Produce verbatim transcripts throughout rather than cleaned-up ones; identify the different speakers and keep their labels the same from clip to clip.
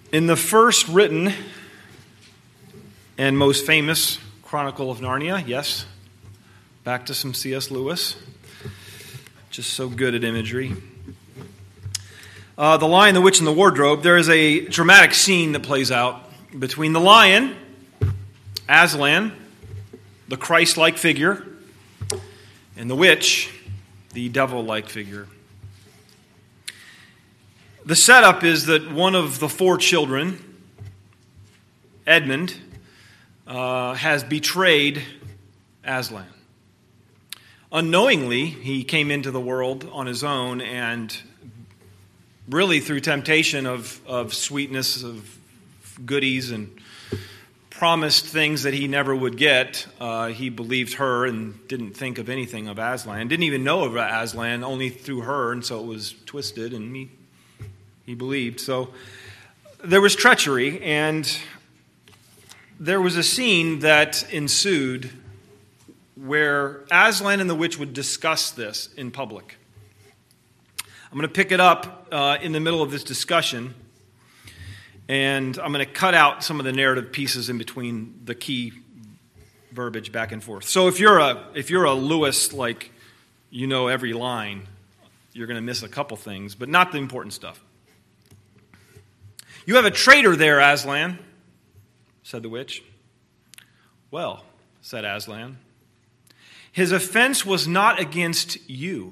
Speaker 1: In the first written and most famous Chronicle of Narnia, yes, back to some C S Lewis, just so good at imagery. Uh, the Lion, the Witch, and the Wardrobe, there is a dramatic scene that plays out between the lion, Aslan, the Christ-like figure, and the witch, the devil-like figure. The setup is that one of the four children, Edmund, uh, has betrayed Aslan. Unknowingly, he came into the world on his own, and really through temptation of, of sweetness, of goodies, and promised things that he never would get, uh, he believed her and didn't think of anything of Aslan. Didn't even know of Aslan, only through her, and so it was twisted, and he, he believed. So there was treachery, and there was a scene that ensued where Aslan and the witch would discuss this in public. I'm going to pick it up uh, in the middle of this discussion, and I'm going to cut out some of the narrative pieces in between the key verbiage back and forth. So if you're a if you're a Lewis, like you know every line, you're going to miss a couple things, but not the important stuff. "You have a traitor there, Aslan," said the witch. "Well," said Aslan, "his offense was not against you."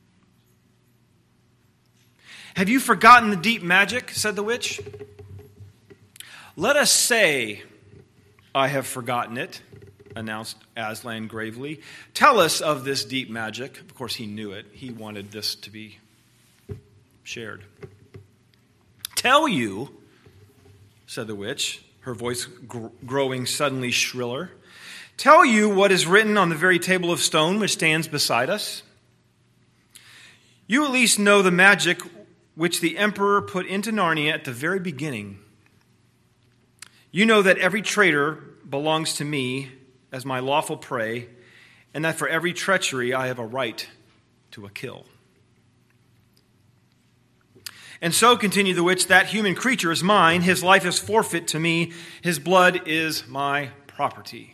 Speaker 1: "Have you forgotten the deep magic?" said the witch. "Let us say I have forgotten it," announced Aslan gravely. "Tell us of this deep magic." Of course, he knew it. He wanted this to be shared. "Tell you," said the witch, her voice gr- growing suddenly shriller. "Tell you what is written on the very table of stone which stands beside us. You at least know the magic which the emperor put into Narnia at the very beginning. You know that every traitor belongs to me as my lawful prey, and that for every treachery I have a right to a kill. And so," continued the witch, "that human creature is mine. His life is forfeit to me. His blood is my property."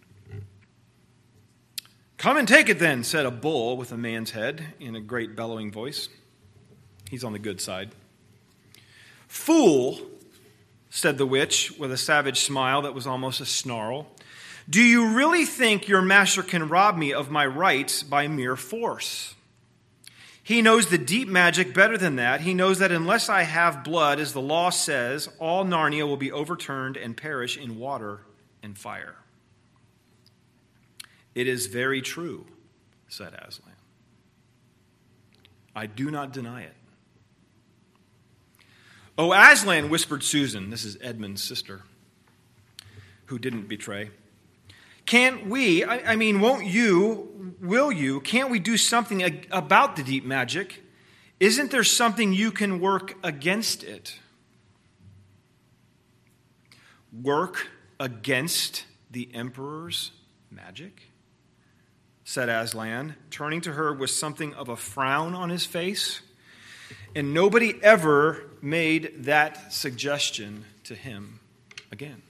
Speaker 1: "Come and take it then," said a bull with a man's head in a great bellowing voice. He's on the good side. "Fool," said the witch with a savage smile that was almost a snarl, "do you really think your master can rob me of my rights by mere force? He knows the deep magic better than that. He knows that unless I have blood, as the law says, all Narnia will be overturned and perish in water and fire." "It is very true," said Aslan. "I do not deny it." "Oh, Aslan," whispered Susan, this is Edmund's sister, who didn't betray, "can't we, I, I mean, won't you, will you, can't we do something ag- about the deep magic? Isn't there something you can work against it?" "Work against the emperor's magic?" said Aslan, turning to her with something of a frown on his face. And nobody ever made that suggestion to him again.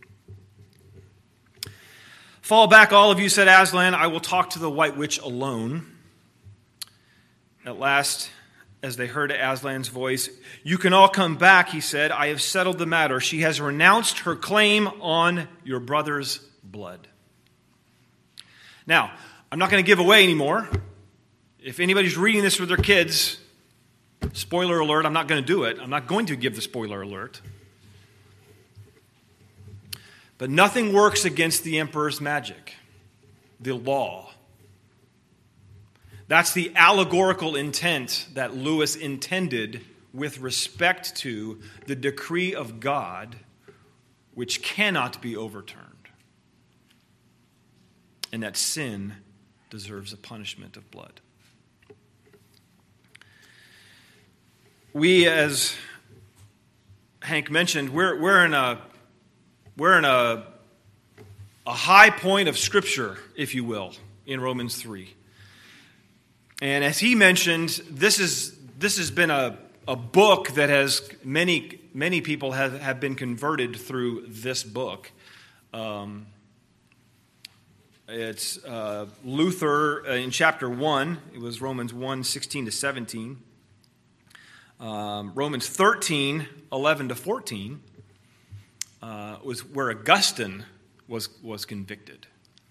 Speaker 1: "Fall back, all of you," said Aslan. "I will talk to the White Witch alone." At last, as they heard Aslan's voice, "You can all come back," he said. "I have settled the matter. She has renounced her claim on your brother's blood." Now, I'm not going to give away anymore. If anybody's reading this with their kids, spoiler alert, I'm not going to do it. I'm not going to give the spoiler alert. But nothing works against the emperor's magic, the law. That's the allegorical intent that Lewis intended with respect to the decree of God, which cannot be overturned, and that sin deserves a punishment of blood. We, as Hank mentioned, we're we're in a we're in a a high point of Scripture, if you will, in Romans three. And as he mentioned, this is this has been a a book that has many many people have, have been converted through this book. Um, it's uh, Luther in chapter one. It was Romans one, sixteen to seventeen. Um, Romans thirteen, eleven to fourteen uh, was where Augustine was, was convicted.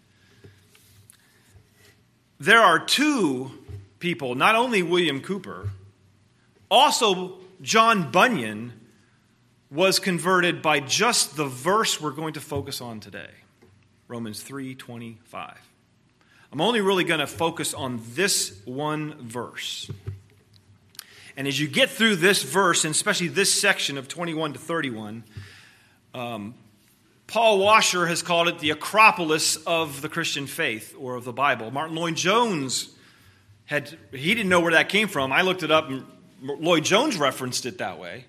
Speaker 1: There are two people, not only William Cooper, also John Bunyan was converted by just the verse we're going to focus on today, Romans three twenty-five. I'm only really going to focus on this one verse. And as you get through this verse, and especially this section of twenty-one to thirty-one, um, Paul Washer has called it the Acropolis of the Christian faith, or of the Bible. Martin Lloyd-Jones, had he didn't know where that came from. I looked it up, and Lloyd-Jones referenced it that way.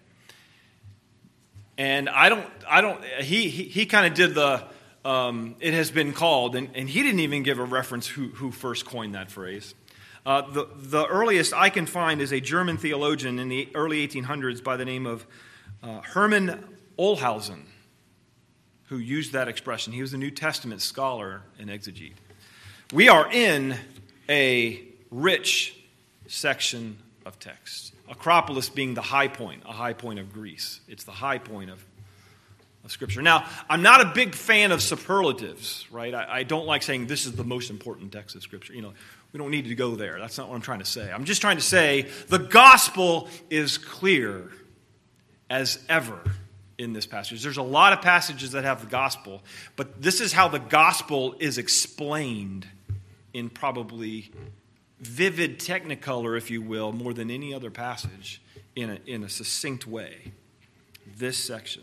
Speaker 1: And I don't, I don't, he he, he kind of did the, um, it has been called, and, and he didn't even give a reference who, who first coined that phrase. Uh, the, the earliest I can find is a German theologian in the early eighteen hundreds by the name of uh, Hermann Olhausen, who used that expression. He was a New Testament scholar and exegete. We are in a rich section of text. Acropolis being the high point, a high point of Greece. It's the high point of, of Scripture. Now, I'm not a big fan of superlatives, right? I, I don't like saying this is the most important text of Scripture. You know, we don't need to go there. That's not what I'm trying to say. I'm just trying to say the gospel is clear as ever in this passage. There's a lot of passages that have the gospel, but this is how the gospel is explained in probably vivid technicolor, if you will, more than any other passage in a, in a succinct way. This section.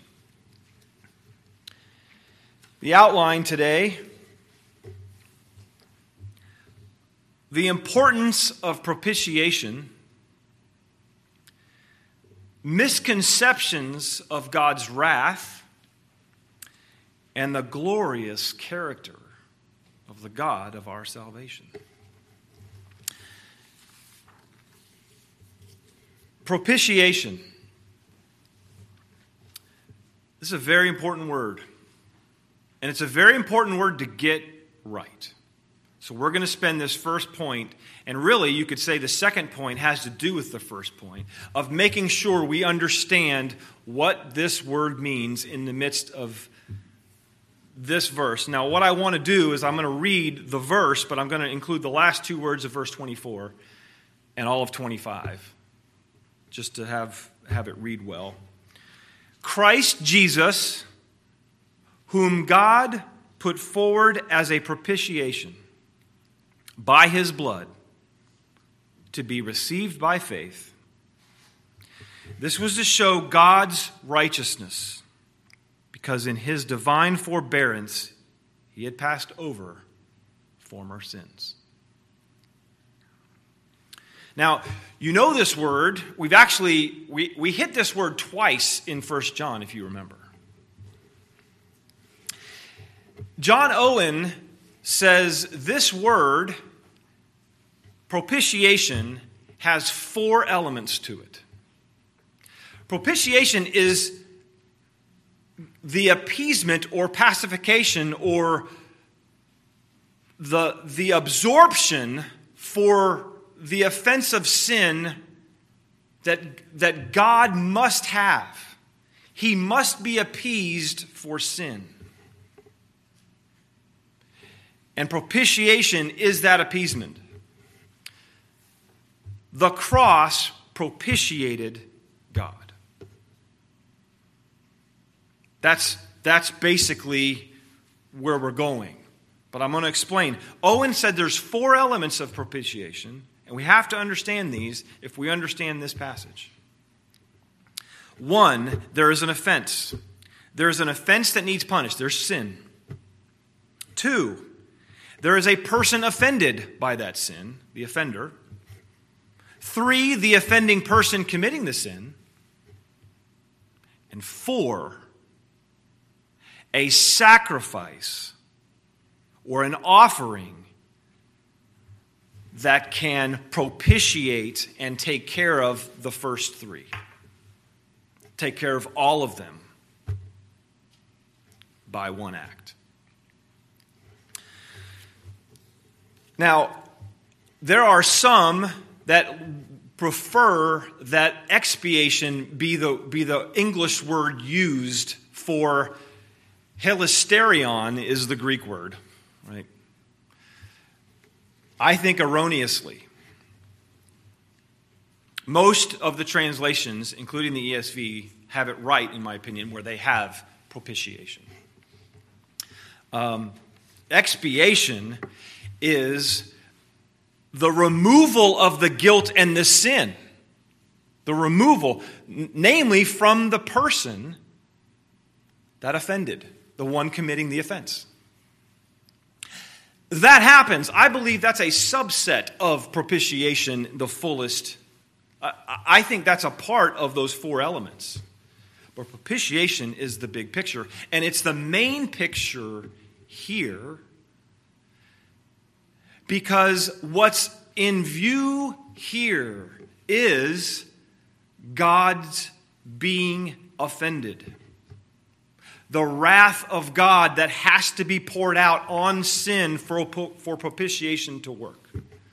Speaker 1: The outline today: the importance of propitiation, misconceptions of God's wrath, and the glorious character of the God of our salvation. Propitiation. This is a very important word. And it's a very important word to get right. So we're going to spend this first point, and really you could say the second point has to do with the first point, of making sure we understand what this word means in the midst of this verse. Now, what I want to do is I'm going to read the verse, but I'm going to include the last two words of verse twenty-four and all of twenty-five, just to have, have it read well. Christ Jesus, whom God put forward as a propitiation by his blood to be received by faith. This was to show God's righteousness, because in his divine forbearance he had passed over former sins. Now, you know this word. We've actually, we, we hit this word twice in First John, if you remember. John Owen says this word, propitiation, has four elements to it. Propitiation is the appeasement or pacification or the, the absorption for the offense of sin that, that God must have. He must be appeased for sin. And propitiation is that appeasement. The cross propitiated God. That's, that's basically where we're going. But I'm going to explain. Owen said there's four elements of propitiation, and we have to understand these if we understand this passage. One, there is an offense. There is an offense that needs punished. There's sin. Two, there is a person offended by that sin, the offender. Three, the offending person committing the sin. And four, a sacrifice or an offering that can propitiate and take care of the first three. Take care of all of them by one act. Now, there are some that prefer that expiation be the, be the English word used for hilasterion is the Greek word, right? I think erroneously. Most of the translations, including the E S V, have it right, in my opinion, where they have propitiation. Um, expiation is the removal of the guilt and the sin. The removal, n- namely from the person that offended, the one committing the offense. That happens. I believe that's a subset of propitiation, the fullest. I, I think that's a part of those four elements. But propitiation is the big picture. And it's the main picture here because what's in view here is God's being offended. The wrath of God that has to be poured out on sin for, for propitiation to work.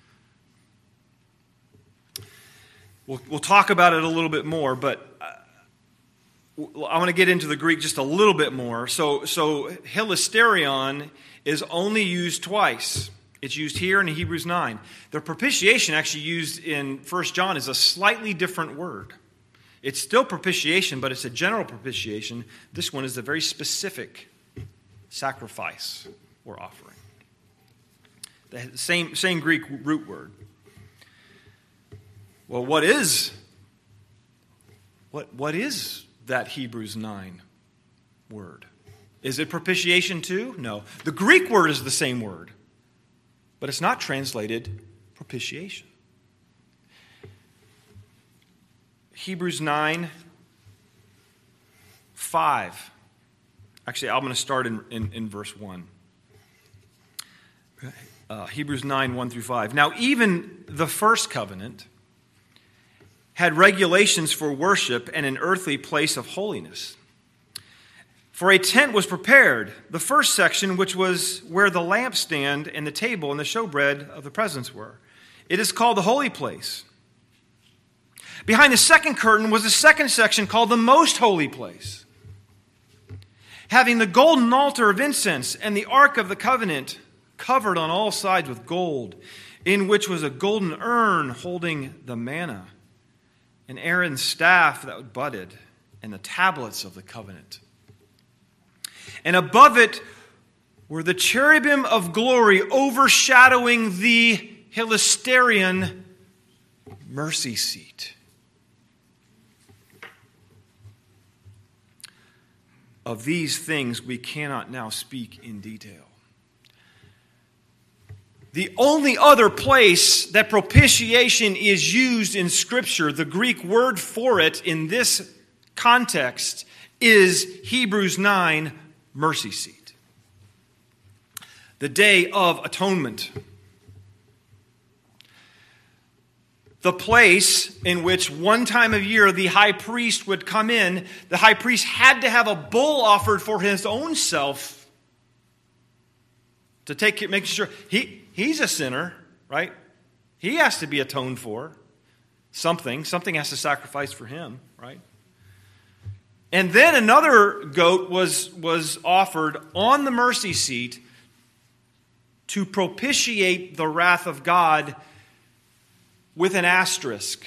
Speaker 1: We'll, we'll talk about it a little bit more, but I want to get into the Greek just a little bit more. So, so hilasterion is only used twice. It's used here in Hebrews nine. The propitiation actually used in First John is a slightly different word. It's still propitiation, but it's a general propitiation. This one is a very specific sacrifice or offering. The same, same Greek root word. Well, what is, what, what is that Hebrews nine word? Is it propitiation too? No. The Greek word is the same word, but it's not translated propitiation. Hebrews nine, five. Actually, I'm going to start in, in, in verse one. Uh, Hebrews nine, one through five. Now, even the first covenant had regulations for worship and an earthly place of holiness. For a tent was prepared, the first section, which was where the lampstand and the table and the showbread of the presence were. It is called the holy place. Behind the second curtain was the second section called the most holy place, having the golden altar of incense and the ark of the covenant covered on all sides with gold, in which was a golden urn holding the manna, and Aaron's staff that budded, and the tablets of the covenant. And above it were the cherubim of glory overshadowing the hilasterion mercy seat. Of these things we cannot now speak in detail. The only other place that propitiation is used in Scripture, the Greek word for it in this context, is Hebrews nine, mercy seat. The Day of Atonement. The place in which one time of year the high priest would come in. The high priest had to have a bull offered for his own self to take making sure he he's a sinner, right? He has to be atoned for. Something, something has to sacrifice for him, right? And then another goat was, was offered on the mercy seat to propitiate the wrath of God with an asterisk.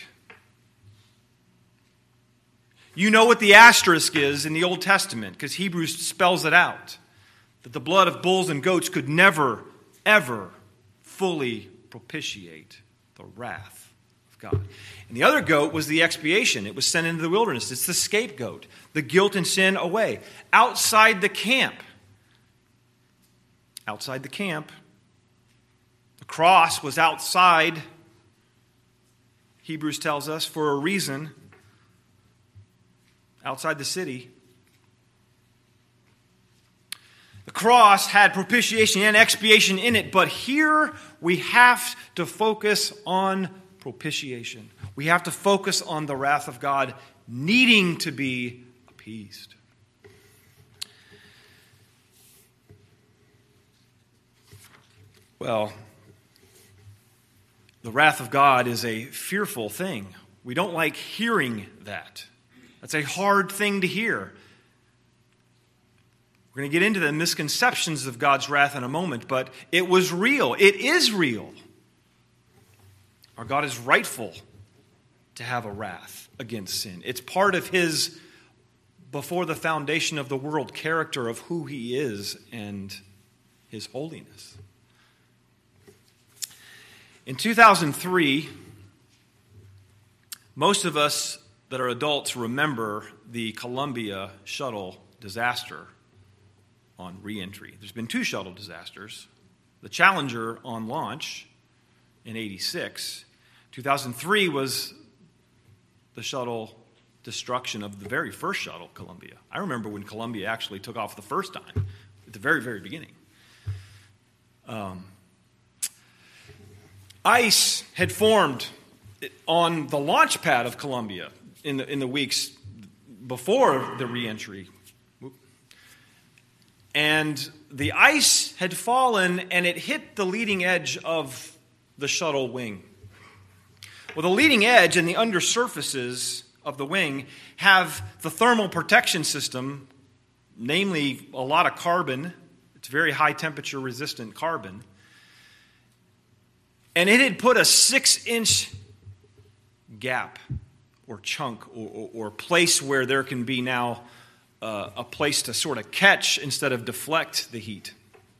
Speaker 1: You know what the asterisk is in the Old Testament because Hebrews spells it out. That the blood of bulls and goats could never, ever fully propitiate the wrath of God. And the other goat was the expiation. It was sent into the wilderness. It's the scapegoat. The guilt and sin away. Outside the camp. Outside the camp. The cross was outside, Hebrews tells us, for a reason. Outside the city. The cross had propitiation and expiation in it, but here we have to focus on propitiation. We have to focus on the wrath of God needing to be appeased. Well, the wrath of God is a fearful thing. We don't like hearing that. That's a hard thing to hear. We're going to get into the misconceptions of God's wrath in a moment, but it was real. It is real. Our God is rightful to have a wrath against sin. It's part of His, before the foundation of the world, character of who He is and His holiness. In two thousand three, most of us that are adults remember the Columbia shuttle disaster on re-entry. There's been two shuttle disasters. The Challenger on launch in eighty-six. two thousand three was the shuttle destruction of the very first shuttle, Columbia. I remember when Columbia actually took off the first time, at the very, very beginning. Um, ice had formed on the launch pad of Columbia in the, in the weeks before the re-entry. And the ice had fallen and it hit the leading edge of the shuttle wing. Well, the leading edge and the undersurfaces of the wing have the thermal protection system, namely a lot of carbon. It's very high temperature resistant carbon. And it had put a six inch gap or chunk or, or, or place where there can be now uh, a place to sort of catch instead of deflect the heat.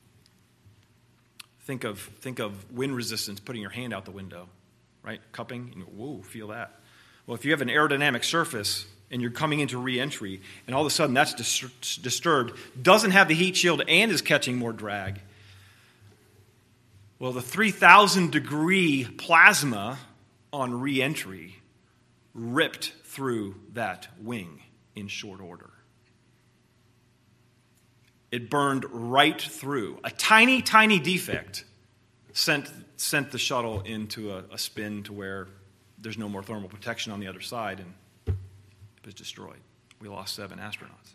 Speaker 1: Think of, think of wind resistance, putting your hand out the window, right? Cupping, and you go, whoa, feel that. Well, if you have an aerodynamic surface and you're coming into re-entry and all of a sudden that's dis- disturbed, doesn't have the heat shield and is catching more drag, well, the three thousand degree plasma on re-entry ripped through that wing in short order. It burned right through. A tiny, tiny defect sent, sent the shuttle into a, a spin to where there's no more thermal protection on the other side, and it was destroyed. We lost seven astronauts.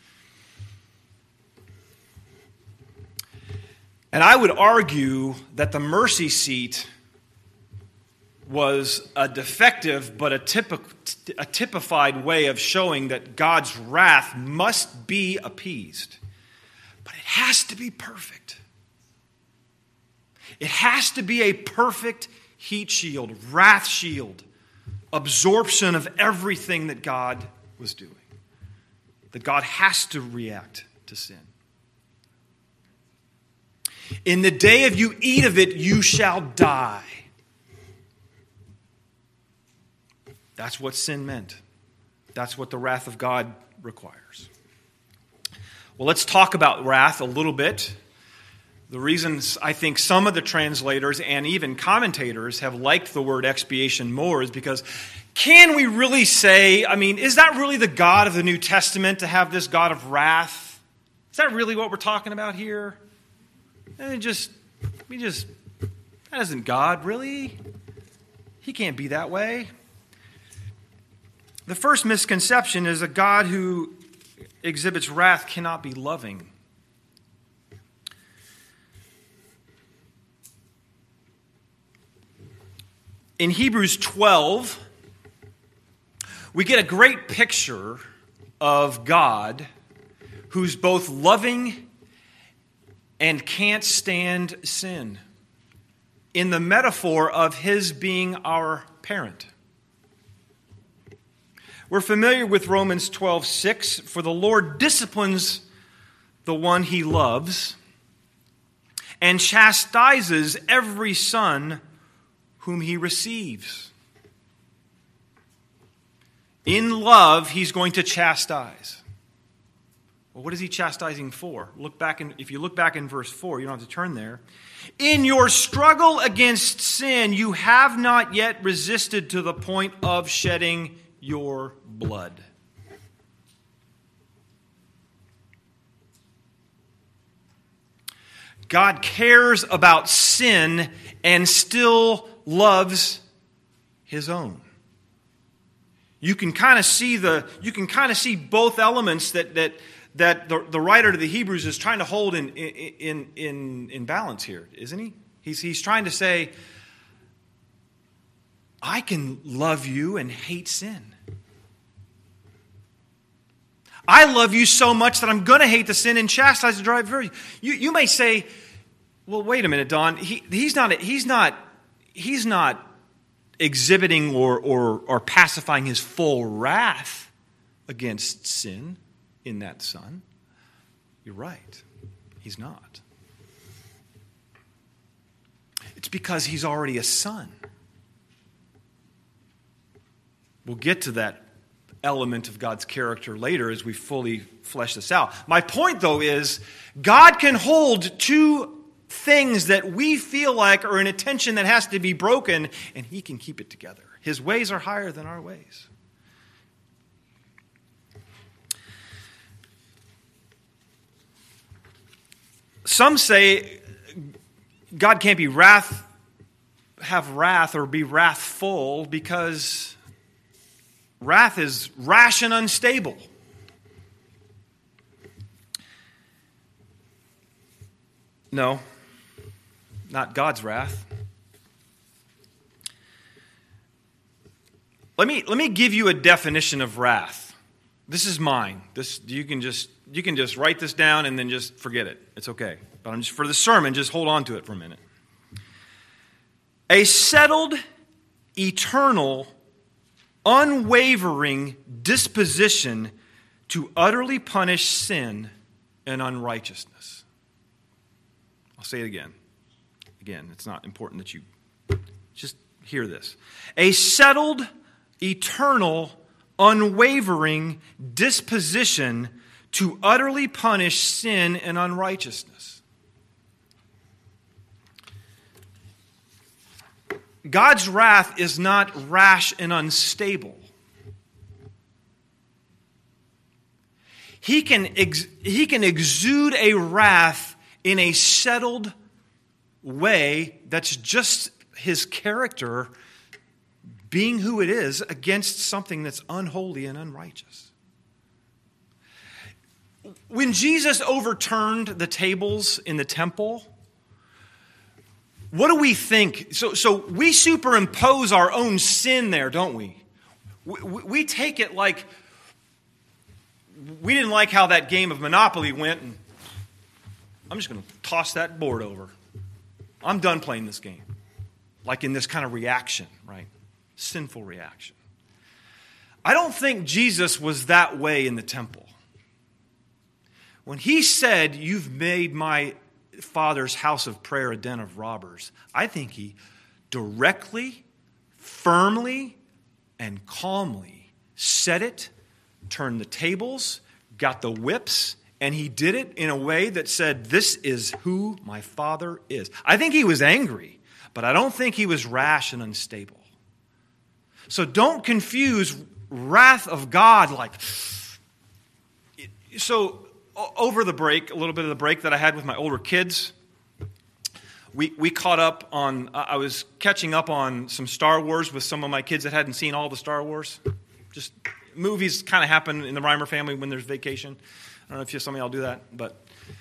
Speaker 1: And I would argue that the mercy seat was a defective but a, typi- a typified way of showing that God's wrath must be appeased. But it has to be perfect. It has to be a perfect heat shield, wrath shield, absorption of everything that God was doing. That God has to react to sin. In the day of you eat of it, you shall die. That's what sin meant. That's what the wrath of God requires. Well, let's talk about wrath a little bit. The reasons I think some of the translators and even commentators have liked the word expiation more is because can we really say, I mean, is that really the God of the New Testament to have this God of wrath? Is that really what we're talking about here? And just, we just, that isn't God, really. He can't be that way. The first misconception is a God who exhibits wrath cannot be loving. In Hebrews twelve, we get a great picture of God who's both loving and can't stand sin, in the metaphor of his being our parent. We're familiar with Romans twelve six. For the Lord disciplines the one he loves and chastises every son whom he receives. In love, he's going to chastise. Well, what is he chastising for? Look back in, if you look back in verse four, you don't have to turn there. In your struggle against sin, you have not yet resisted to the point of shedding your blood. God cares about sin and still loves his own. You can kind of see the you can kind of see both elements that that that the, the writer to the Hebrews is trying to hold in in in in balance here, isn't he? He's he's trying to say, I can love you and hate sin. I love you so much that I'm going to hate the sin and chastise the drive for you. You you may say, well, wait a minute, Don. He he's not he's not he's not exhibiting or or or pacifying his full wrath against sin in that son. You're right. He's not. It's because he's already a son. We'll get to that element of God's character later as we fully flesh this out. My point, though, is God can hold two things that we feel like are in a tension that has to be broken, and he can keep it together. His ways are higher than our ways. Some say God can't be wrath, have wrath or be wrathful because wrath is rash and unstable. No, not God's wrath. Let me let me give you a definition of wrath. This is mine. This you can just you can just write this down and then just forget it. It's okay. But I'm just for the sermon, just hold on to it for a minute. A settled, eternal, unwavering disposition to utterly punish sin and unrighteousness. I'll say it again. Again, it's not important that you just hear this. A settled, eternal, unwavering disposition to utterly punish sin and unrighteousness. God's wrath is not rash and unstable. He can, ex- he can exude a wrath in a settled way that's just his character being who it is against something that's unholy and unrighteous. When Jesus overturned the tables in the temple, what do we think? So, so we superimpose our own sin there, don't we? we? We take it like we didn't like how that game of Monopoly went, and I'm just going to toss that board over. I'm done playing this game. Like in this kind of reaction, right? Sinful reaction. I don't think Jesus was that way in the temple. When he said, "You've made my Father's house of prayer a den of robbers," I think he directly, firmly, and calmly said it, turned the tables, got the whips, and he did it in a way that said, this is who my Father is. I think he was angry, but I don't think he was rash and unstable. So don't confuse wrath of God like... So over the break, a little bit of the break that I had with my older kids, we we caught up on, I was catching up on some Star Wars with some of my kids that hadn't seen all the Star Wars. Just movies kind of happen in the Reimer family when there's vacation. I don't know if you, some of y'all do that, but...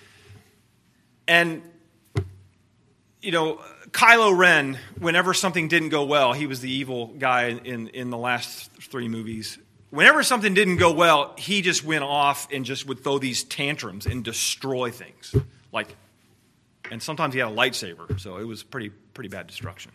Speaker 1: And, you know, Kylo Ren, whenever something didn't go well, he was the evil guy in, in the last three movies. Whenever something didn't go well, he just went off and just would throw these tantrums and destroy things. Like, and sometimes he had a lightsaber, so it was pretty pretty bad destruction.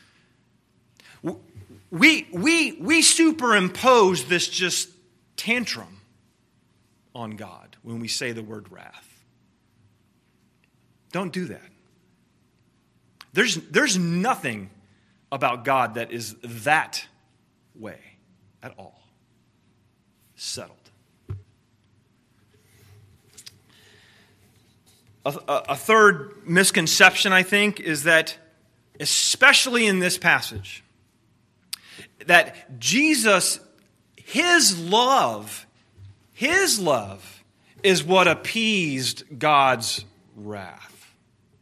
Speaker 1: We we we superimpose this just tantrum on God when we say the word wrath. Don't do that. There's there's nothing about God that is that way at all. Settled. A, a, a third misconception, I think, is that, especially in this passage, that Jesus, his love, his love is what appeased God's wrath.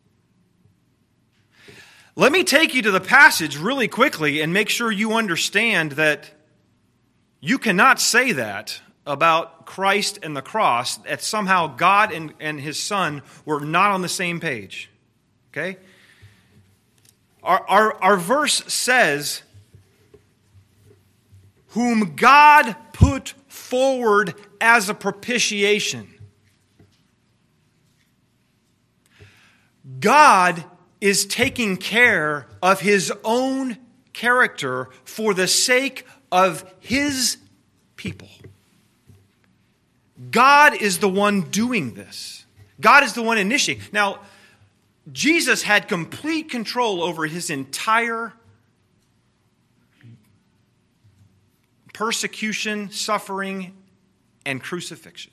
Speaker 1: Let me take you to the passage really quickly and make sure you understand that you cannot say that about Christ and the cross, that somehow God and, and his Son were not on the same page. Okay? Our, our, our verse says, whom God put forward as a propitiation. God is taking care of his own character for the sake of his people. God is the one doing this. God is the one initiating. Now, Jesus had complete control over his entire persecution, suffering, and crucifixion.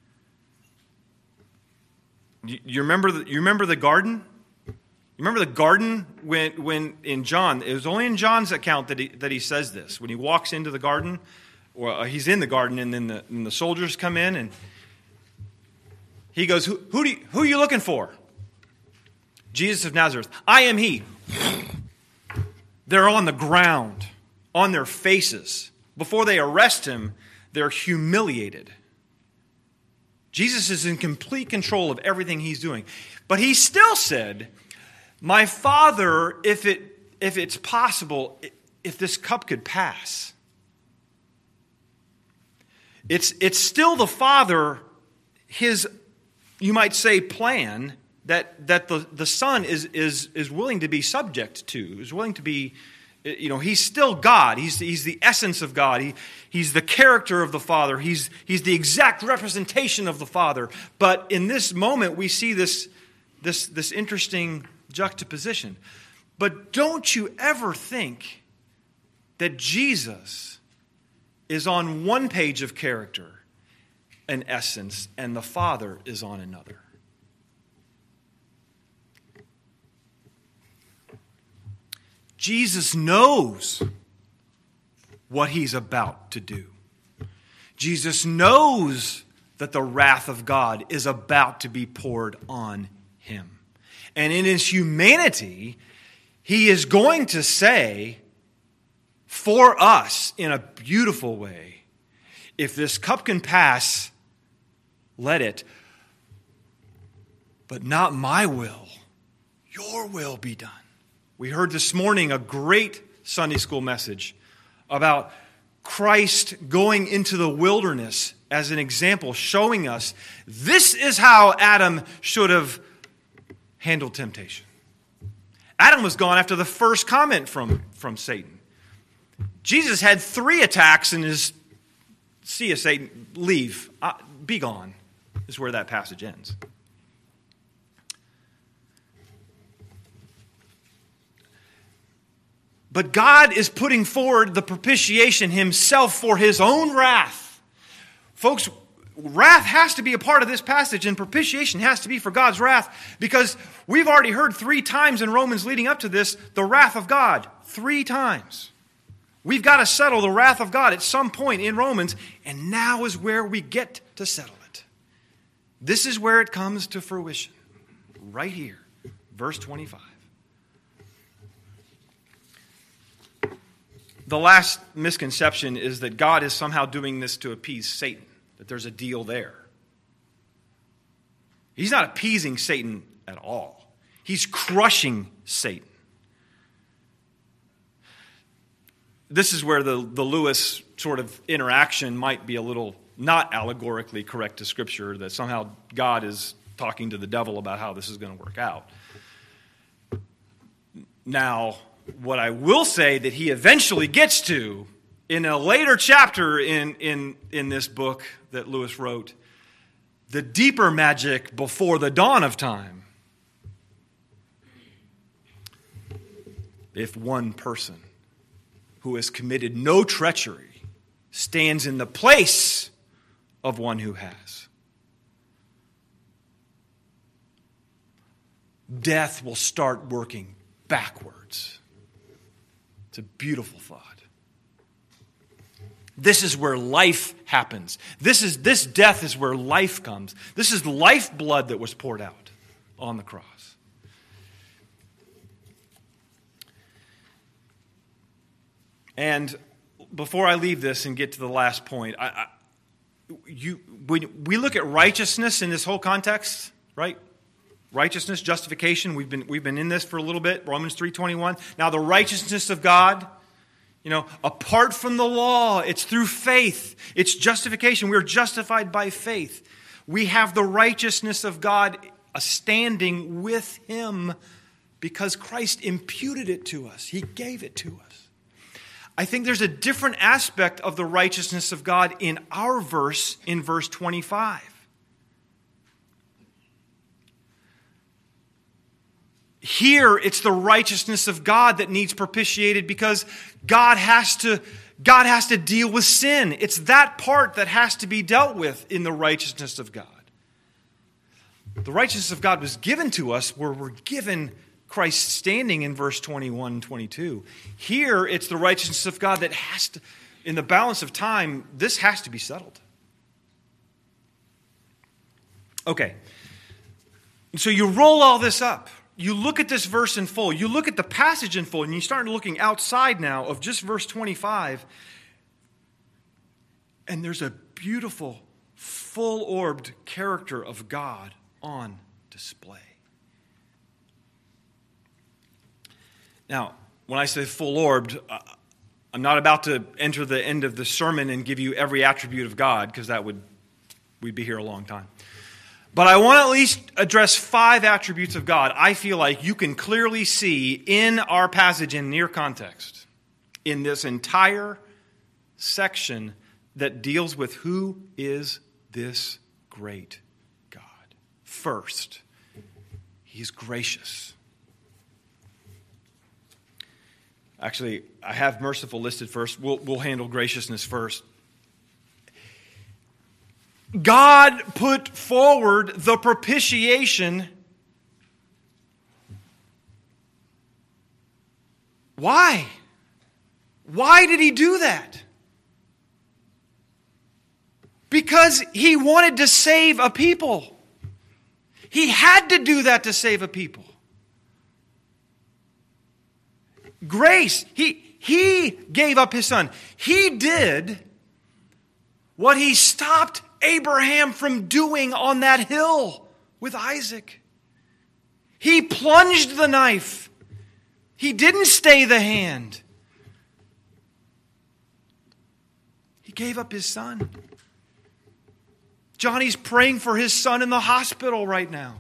Speaker 1: You remember the, you remember the garden? You remember the garden when, when in John, it was only in John's account that he, that he says this. When he walks into the garden, or he's in the garden, and then the, and the soldiers come in, and he goes, who, who, do you, who are you looking for? Jesus of Nazareth. I am he. They're on the ground, on their faces. Before they arrest him, they're humiliated. Jesus is in complete control of everything he's doing. But he still said, my Father, if it if it's possible, if this cup could pass. It's it's still the Father, his, you might say, plan that that the, the Son is is is willing to be subject to, is willing to be, you know, he's still God. He's he's the essence of God. He he's the character of the Father. He's he's the exact representation of the Father. But in this moment, we see this this this interesting juxtaposition. But don't you ever think that Jesus is on one page of character and essence, and the Father is on another. Jesus knows what he's about to do. Jesus knows that the wrath of God is about to be poured on him. And in his humanity, he is going to say for us in a beautiful way, if this cup can pass, let it. But not my will, your will be done. We heard this morning a great Sunday school message about Christ going into the wilderness as an example, showing us this is how Adam should have handled temptation. Adam was gone after the first comment from, from Satan. Jesus had three attacks in his, see you, Satan, leave, uh, be gone, is where that passage ends. But God is putting forward the propitiation himself for his own wrath. Folks, wrath has to be a part of this passage, and propitiation has to be for God's wrath, because we've already heard three times in Romans leading up to this, the wrath of God. Three times. We've got to settle the wrath of God at some point in Romans, and now is where we get to settle it. This is where it comes to fruition. Right here. Verse twenty-five. The last misconception is that God is somehow doing this to appease Satan, that there's a deal there. He's not appeasing Satan at all. He's crushing Satan. This is where the, the Lewis sort of interaction might be a little not allegorically correct to Scripture, that somehow God is talking to the devil about how this is going to work out. Now, what I will say that he eventually gets to in a later chapter in, in, in this book that Lewis wrote, the deeper magic before the dawn of time. If one person who has committed no treachery stands in the place of one who has, death will start working backwards. It's a beautiful thought. This is where life happens. This is this death is where life comes. This is the lifeblood that was poured out on the cross. And before I leave this and get to the last point, I, I, you, when we look at righteousness in this whole context, right? Righteousness, justification. We've been we've been in this for a little bit. Romans three twenty-one. Now the righteousness of God, you know, apart from the law, it's through faith. It's justification. We're justified by faith. We have the righteousness of God standing with Him because Christ imputed it to us. He gave it to us. I think there's a different aspect of the righteousness of God in our verse, in verse twenty-five. Here, it's the righteousness of God that needs propitiated because God has to, God has to deal with sin. It's that part that has to be dealt with in the righteousness of God. The righteousness of God was given to us where we're given Christ standing in verse twenty-one and twenty-two. Here, it's the righteousness of God that has to, in the balance of time, this has to be settled. Okay. So you roll all this up. You look at this verse in full. You look at the passage in full, and you start looking outside now of just verse twenty-five. And there's a beautiful, full-orbed character of God on display. Now, when I say full-orbed, I'm not about to enter the end of the sermon and give you every attribute of God, because that would, we'd be here a long time. But I want to at least address five attributes of God I feel like you can clearly see in our passage in near context, in this entire section that deals with who is this great God. First, He's gracious. Actually, I have merciful listed first. We'll, we'll handle graciousness first. God put forward the propitiation. Why? Why did He do that? Because He wanted to save a people. He had to do that to save a people. Grace. He, he gave up His Son. He did what He stopped Abraham from doing on that hill with Isaac. He plunged the knife. He didn't stay the hand. He gave up His Son. Johnny's praying for his son in the hospital right now.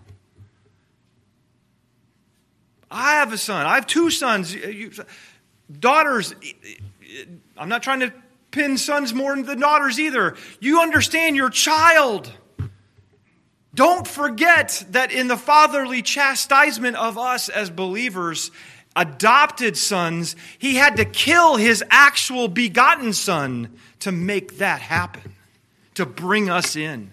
Speaker 1: I have a son. I have two sons. Daughters. I'm not trying to pin sons more than daughters either. You understand your child. Don't forget that in the fatherly chastisement of us as believers, adopted sons, He had to kill His actual begotten Son to make that happen, to bring us in.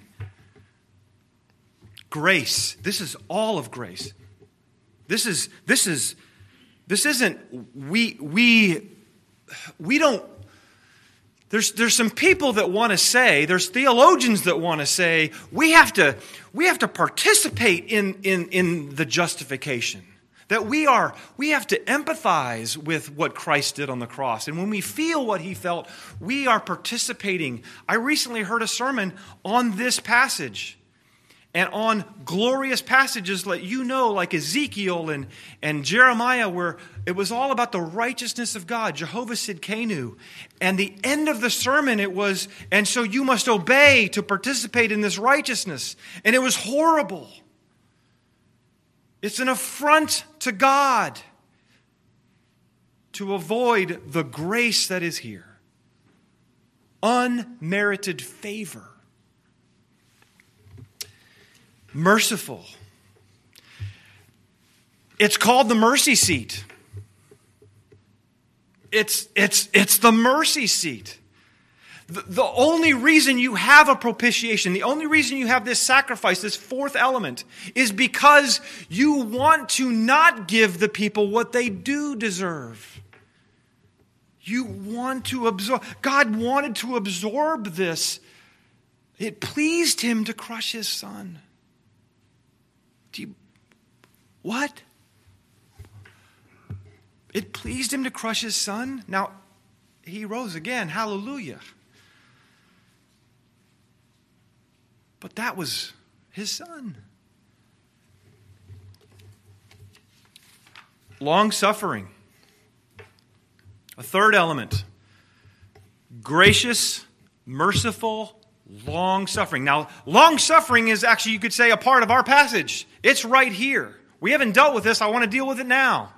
Speaker 1: Grace. This is all of grace. This is this is this isn't we we we don't There's there's some people that want to say, there's theologians that want to say, we have to we have to participate in, in, in the justification. That we are we have to empathize with what Christ did on the cross. And when we feel what He felt, we are participating. I recently heard a sermon on this passage. And on glorious passages like you know, like Ezekiel and, and Jeremiah, where it was all about the righteousness of God, Jehovah Sidkenu. And the end of the sermon, it was, and so you must obey to participate in this righteousness. And it was horrible. It's an affront to God to avoid the grace that is here. Unmerited favor. Merciful. It's called the mercy seat. It's, it's, it's the mercy seat. The, the only reason you have a propitiation, the only reason you have this sacrifice, this fourth element, is because you want to not give the people what they do deserve. You want to absorb. God wanted to absorb this. It pleased Him to crush His Son. Do you, what? It pleased Him to crush His Son? Now, he rose again. Hallelujah. But that was his son. Long-suffering. A third element. Gracious, merciful, long-suffering. Now, long-suffering is actually, you could say, a part of our passage. It's right here. We haven't dealt with this. I want to deal with it now.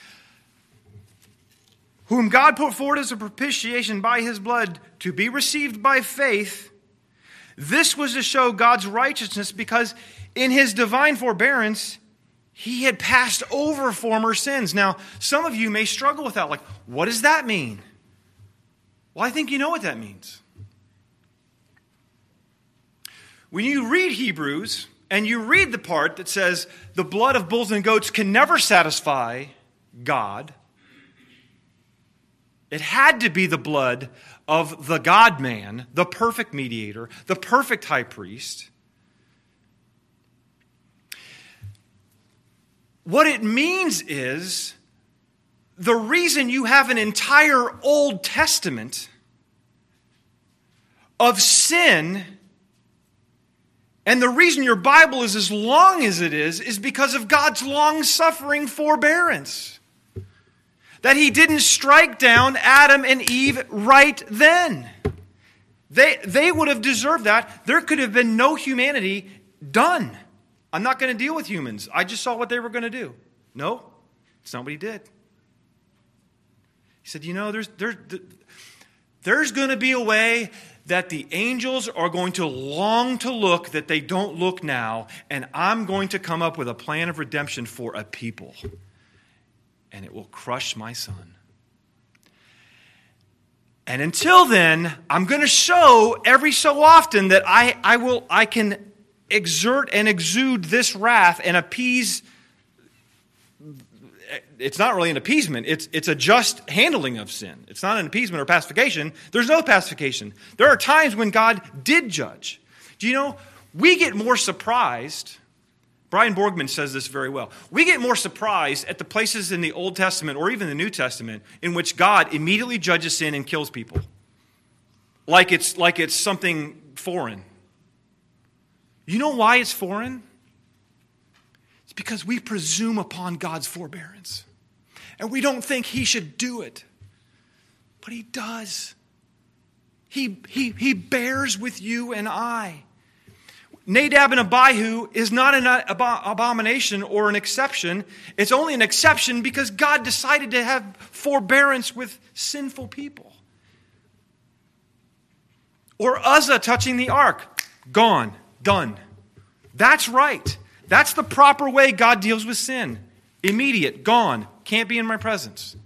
Speaker 1: Whom God put forward as a propitiation by his blood to be received by faith. This was to show God's righteousness because in his divine forbearance, he had passed over former sins. Now, some of you may struggle with that. Like, what does that mean? Well, I think you know what that means. When you read Hebrews and you read the part that says the blood of bulls and goats can never satisfy God, it had to be the blood of the God-man, the perfect mediator, the perfect high priest. What it means is the reason you have an entire Old Testament of sin, and the reason your Bible is as long as it is, is because of God's long-suffering forbearance. That he didn't strike down Adam and Eve right then. They, they would have deserved that. There could have been no humanity done. I'm not going to deal with humans. I just saw what they were going to do. No, somebody did. He said, you know, there's, there's, there's going to be a way that the angels are going to long to look that they don't look now, and I'm going to come up with a plan of redemption for a people. And it will crush my son. And until then, I'm going to show every so often that I, I will I can exert and exude this wrath and appease. It's not really an appeasement. It's, it's a just handling of sin. It's not an appeasement or pacification. There's no pacification. There are times when God did judge. Do you know, we get more surprised. Brian Borgman says this very well. We get more surprised at the places in the Old Testament or even the New Testament in which God immediately judges sin and kills people. Like it's, like it's something foreign. You know why it's foreign? It's because we presume upon God's forbearance. And we don't think he should do it. But he does. He, he, he bears with you and I. Nadab and Abihu is not an abomination or an exception. It's only an exception because God decided to have forbearance with sinful people. Or Uzzah touching the ark. Gone. Done. That's right. That's the proper way God deals with sin. Immediate. Gone. Can't be in my presence.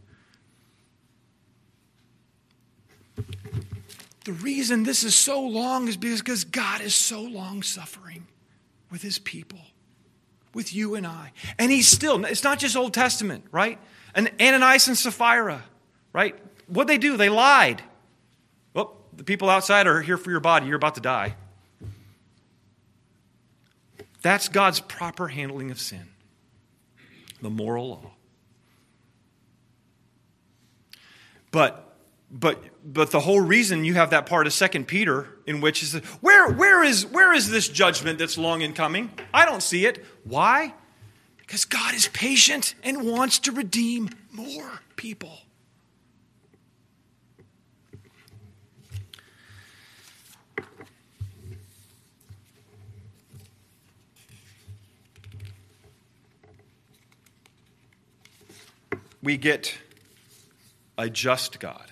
Speaker 1: The reason this is so long is because God is so long-suffering with his people, with you and I. And he's still, it's not just Old Testament, right? And Ananias and Sapphira, right? What'd they do? They lied. Well, the people outside are here for your body. You're about to die. That's God's proper handling of sin, the moral law. But But but the whole reason you have that part of Second Peter in which is where where is where is this judgment that's long in coming? I don't see it. Why? Because God is patient and wants to redeem more people. We get a just God.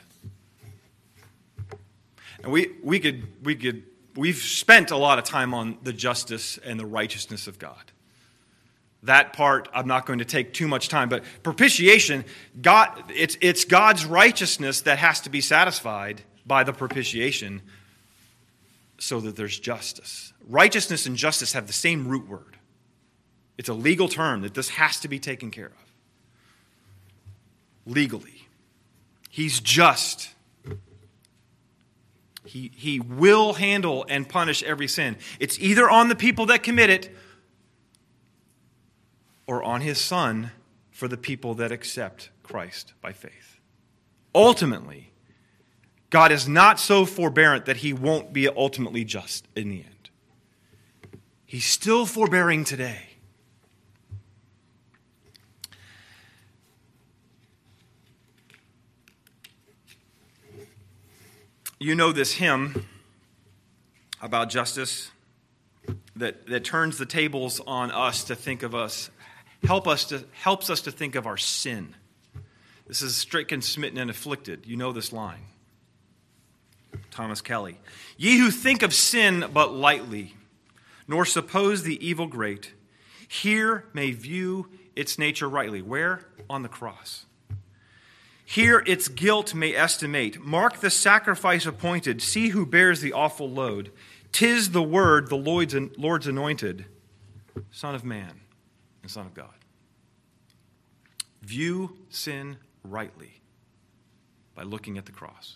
Speaker 1: And we, we could, we could, we've spent a lot of time on the justice and the righteousness of God. That part, I'm not going to take too much time, but propitiation, God, it's, it's God's righteousness that has to be satisfied by the propitiation so that there's justice. Righteousness and justice have the same root word. It's a legal term that this has to be taken care of. Legally. He's just. He, he will handle and punish every sin. It's either on the people that commit it or on his Son for the people that accept Christ by faith. Ultimately, God is not so forbearant that he won't be ultimately just in the end. He's still forbearing today. You know this hymn about justice that, that turns the tables on us to think of us, help us to helps us to think of our sin. This is stricken, smitten, and afflicted. You know this line. Thomas Kelly. Ye who think of sin but lightly, nor suppose the evil great, here may view its nature rightly. Where? On the cross. Here its guilt may estimate. Mark the sacrifice appointed. See who bears the awful load. 'Tis the word, the Lord's anointed, Son of Man and Son of God. View sin rightly by looking at the cross.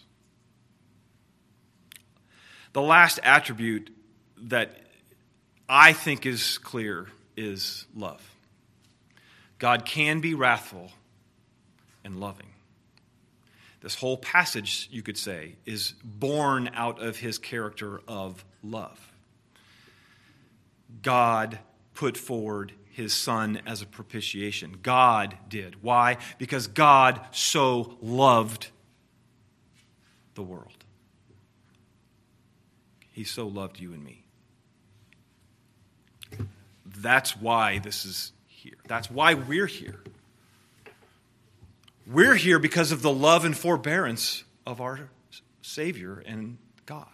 Speaker 1: The last attribute that I think is clear is love. God can be wrathful and loving. This whole passage, you could say, is born out of his character of love. God put forward his Son as a propitiation. God did. Why? Because God so loved the world. He so loved you and me. That's why this is here. That's why we're here. We're here because of the love and forbearance of our Savior and God.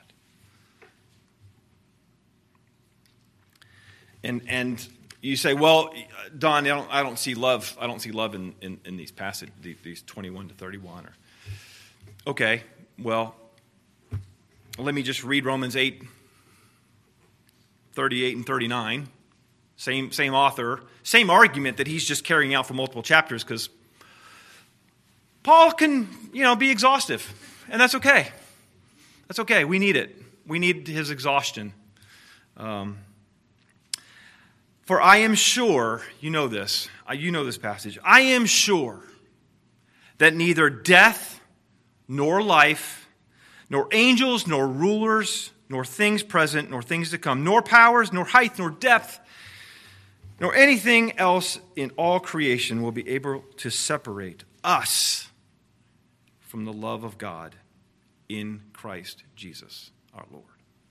Speaker 1: And and you say, well, Don, I don't, I don't see love. I don't see love in, in, in these passages, these twenty-one to thirty-one. Or, okay, well, let me just read Romans eight, thirty-eight and thirty-nine. Same same author, same argument that he's just carrying out for multiple chapters, because Paul can, you know, be exhaustive, and that's okay. That's okay. We need it. We need his exhaustion. Um, For I am sure, you know this, you know this passage, I am sure that neither death, nor life, nor angels, nor rulers, nor things present, nor things to come, nor powers, nor height, nor depth, nor anything else in all creation will be able to separate us from the love of God in Christ Jesus our Lord.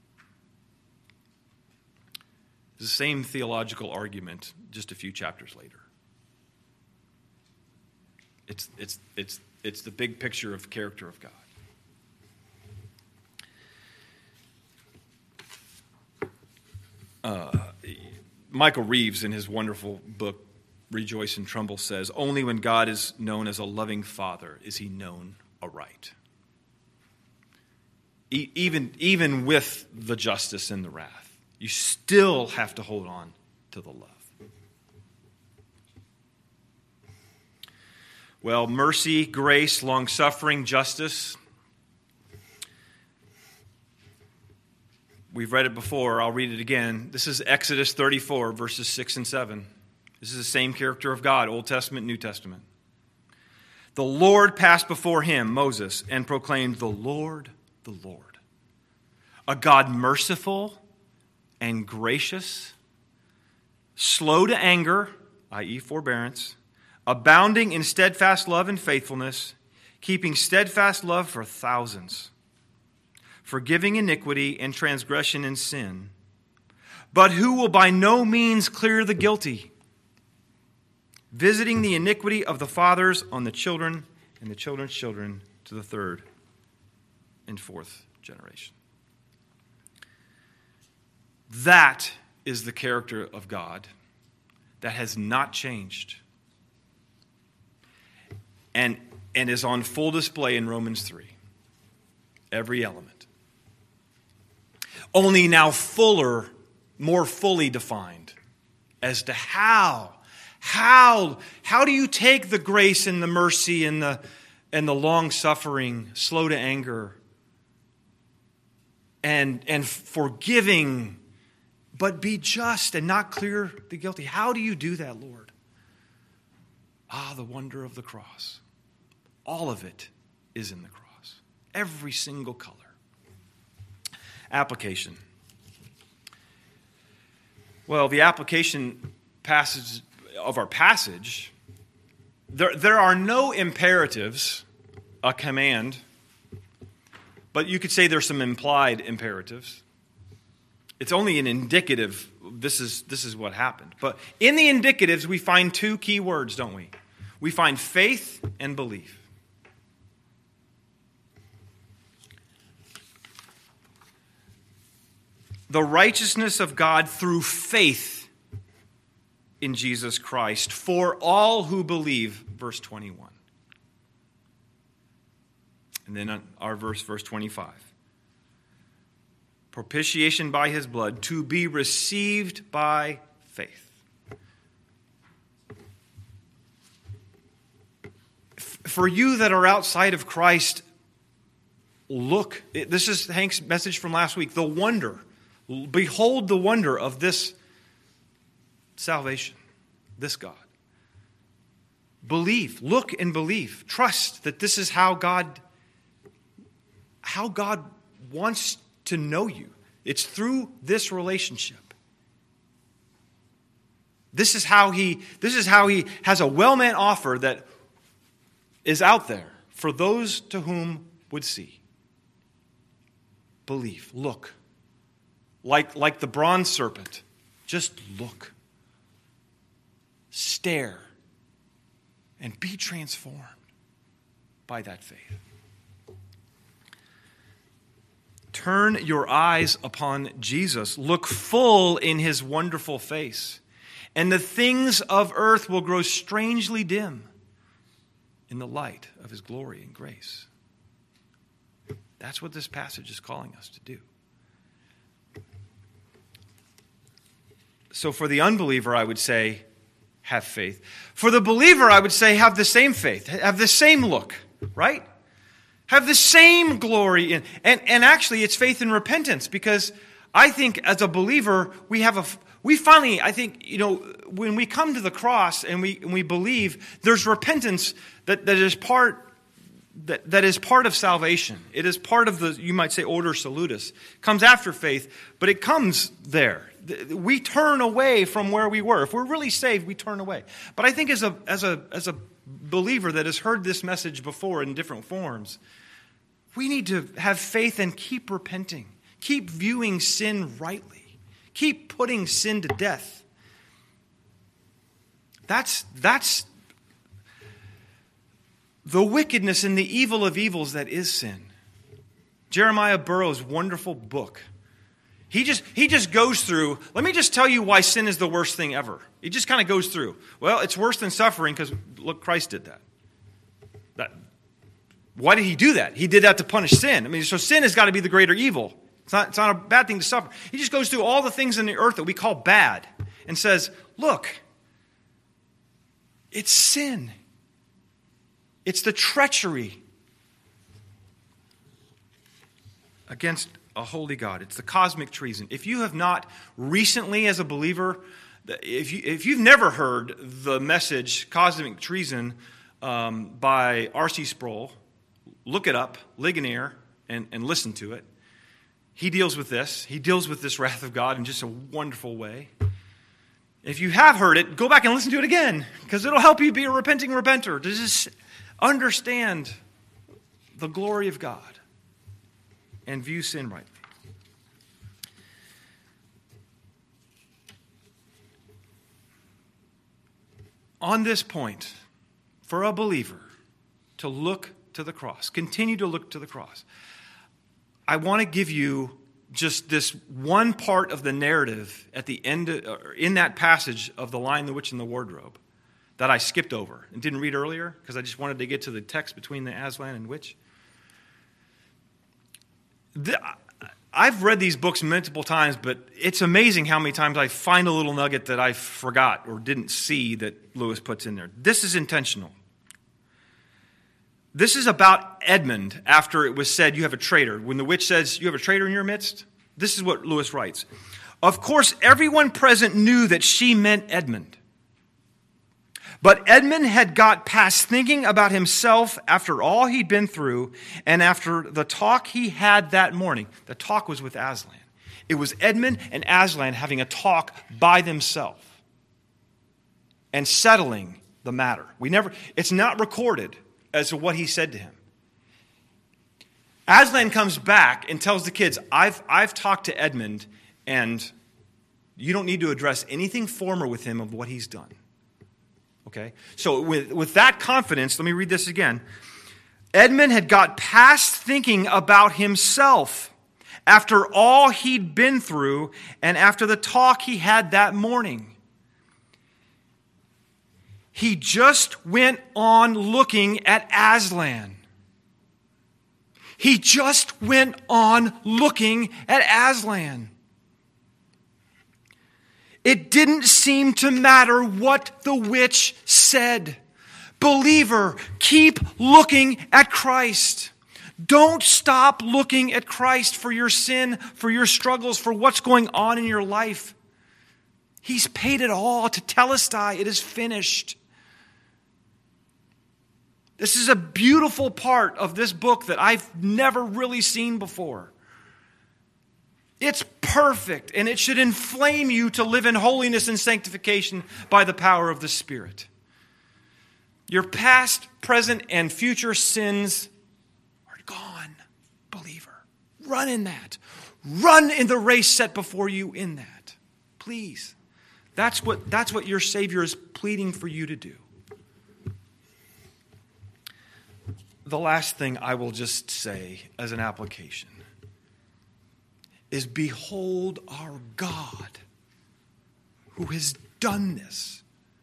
Speaker 1: It's the same theological argument just a few chapters later. It's, it's, it's, it's the big picture of the character of God. Uh, Michael Reeves, in his wonderful book, Rejoice and Tremble, says, only when God is known as a loving Father is he known aright. E- even, even with the justice and the wrath, you still have to hold on to the love. Well, mercy, grace, long-suffering, justice. We've read it before. I'll read it again. This is Exodus thirty-four, verses six and seven. This is the same character of God, Old Testament, New Testament. The Lord passed before him, Moses, and proclaimed, the Lord, the Lord, a God merciful and gracious, slow to anger, that is forbearance, abounding in steadfast love and faithfulness, keeping steadfast love for thousands, forgiving iniquity and transgression and sin, but who will by no means clear the guilty, visiting the iniquity of the fathers on the children and the children's children to the third and fourth generation. That is the character of God that has not changed and, and is on full display in Romans three. Every element. Only now fuller, more fully defined as to how, how, how do you take the grace and the mercy and the, and the long-suffering, slow to anger, and, and forgiving, but be just and not clear the guilty. How do you do that, Lord? Ah, the wonder of the cross. All of it is in the cross. every single color. Application. Well, the application passage of our passage, there, there are no imperatives, a command, but you could say there's some implied imperatives. It's only an indicative, this is, this is what happened. But in the indicatives, we find two key words, don't we? We find faith and belief. The righteousness of God through faith in Jesus Christ for all who believe, verse twenty-one. And then our verse, verse twenty-five. Propitiation by his blood to be received by faith. For you that are outside of Christ, look. This is Hank's message from last week. The wonder. Behold the wonder of this salvation, this God. Believe, look and believe. Trust that this is how God, how God wants to know you. It's through this relationship. This is how he, this is how he has a well-meant offer that is out there for those to whom would see. Believe, look. Like, like the bronze serpent, just look, stare, and be transformed by that faith. Turn your eyes upon Jesus. Look full in his wonderful face, and the things of earth will grow strangely dim in the light of his glory and grace. That's what this passage is calling us to do. So for the unbeliever, I would say, have faith. For the believer, I would say, have the same faith. Have the same look, right? Have the same glory in. And, and actually, it's faith and repentance, because I think as a believer, we have a, we finally, I think, you know, when we come to the cross and we, and we believe, there's repentance that, that is part, that, that is part of salvation. It is part of the, you might say, order salutis. It comes after faith, but it comes there. We turn away from where we were. If we're really saved, we turn away. But I think as a as a as a believer that has heard this message before in different forms, we need to have faith and keep repenting. Keep viewing sin rightly. Keep putting sin to death. That's that's the wickedness and the evil of evils that is sin. Jeremiah Burroughs' wonderful book. He just he just goes through, let me just tell you why sin is the worst thing ever. He just kind of goes through. Well, it's worse than suffering because, look, Christ did that. that. Why did he do that? He did that to punish sin. I mean, so sin has got to be the greater evil. It's not, it's not a bad thing to suffer. He just goes through all the things in the earth that we call bad and says, look, it's sin. It's the treachery against a holy God. It's the cosmic treason. If you have not recently, as a believer, if, you, if you've never heard the message, Cosmic Treason, um, by R C Sproul, look it up, Ligonier, and, and listen to it. He deals with this. He deals with this wrath of God in just a wonderful way. If you have heard it, go back and listen to it again, because it'll help you be a repenting repenter, to just understand the glory of God and view sin rightly. On this point, for a believer to look to the cross, continue to look to the cross, I want to give you just this one part of the narrative at the end, of, or in that passage of The Lion, the Witch, and the Wardrobe that I skipped over and didn't read earlier because I just wanted to get to the text between the Aslan and Witch. The, I've read these books multiple times, but it's amazing how many times I find a little nugget that I forgot or didn't see that Lewis puts in there. This is intentional. This is about Edmund after it was said, you have a traitor. When the witch says, you have a traitor in your midst, this is what Lewis writes. Of course, everyone present knew that she meant Edmund. But Edmund had got past thinking about himself after all he'd been through and after the talk he had that morning. The talk was with Aslan. It was Edmund and Aslan having a talk by themselves and settling the matter. We never, it's not recorded as to what he said to him. Aslan comes back and tells the kids, I've, I've talked to Edmund, and you don't need to address anything former with him of what he's done. Okay? So with, with that confidence, let me read this again. Edmund had got past thinking about himself after all he'd been through and after the talk he had that morning. He just went on looking at Aslan. He just went on looking at Aslan. It didn't seem to matter what the witch said. Believer, keep looking at Christ. Don't stop looking at Christ for your sin, for your struggles, for what's going on in your life. He's paid it all. Tetelestai, it is finished. This is a beautiful part of this book that I've never really seen before. It's perfect, and it should inflame you to live in holiness and sanctification by the power of the Spirit. Your past, present, and future sins are gone, believer. Run in that. Run in the race set before you in that. Please. That's what, that's what your Savior is pleading for you to do. The last thing I will just say as an application is, behold our God who has done this,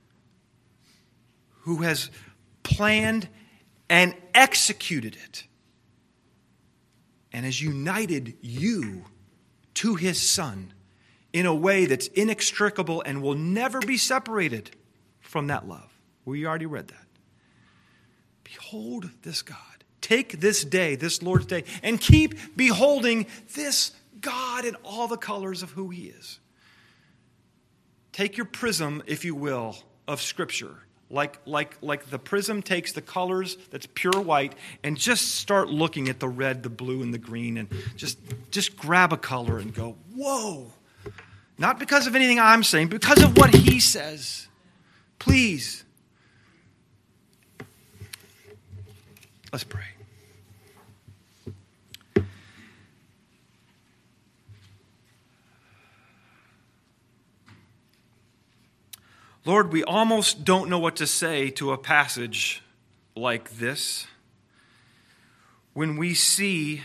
Speaker 1: who has planned and executed it, and has united you to his Son in a way that's inextricable and will never be separated from that love. We already read that. Behold this God. Take this day, this Lord's Day, and keep beholding this God in all the colors of who he is. Take your prism, if you will, of Scripture, like, like, like the prism takes the colors that's pure white, and just start looking at the red, the blue, and the green, and just, just grab a color and go, whoa. Not because of anything I'm saying, but because of what he says. Please. Let's pray. Lord, we almost don't know what to say to a passage like this when we see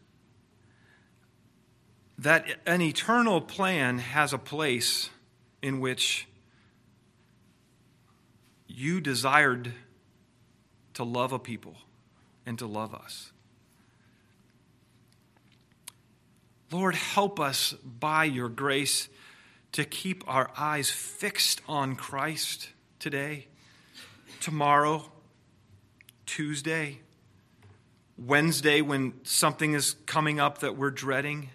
Speaker 1: that an eternal plan has a place in which you desired to love a people and to love us. Lord, help us by your grace to keep our eyes fixed on Christ today, tomorrow, Tuesday, Wednesday when something is coming up that we're dreading,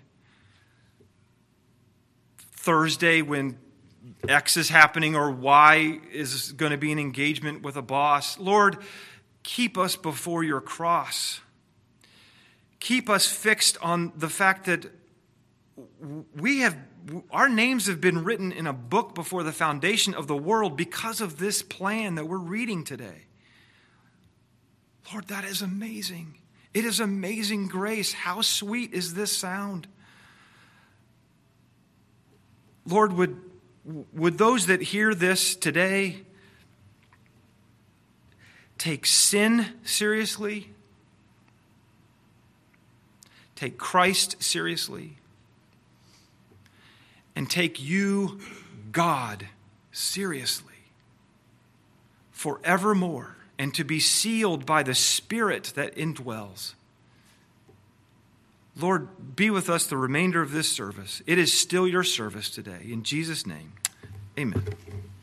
Speaker 1: Thursday when X is happening or Y is going to be an engagement with a boss. Lord, keep us before your cross. Keep us fixed on the fact that we have, our names have been written in a book before the foundation of the world because of this plan that we're reading today. Lord, that is amazing. It is amazing grace. How sweet is this sound? Lord, would, would those that hear this today take sin seriously, take Christ seriously, and take you, God, seriously forevermore, and to be sealed by the Spirit that indwells. Lord, be with us the remainder of this service. It is still your service today. In Jesus' name, amen.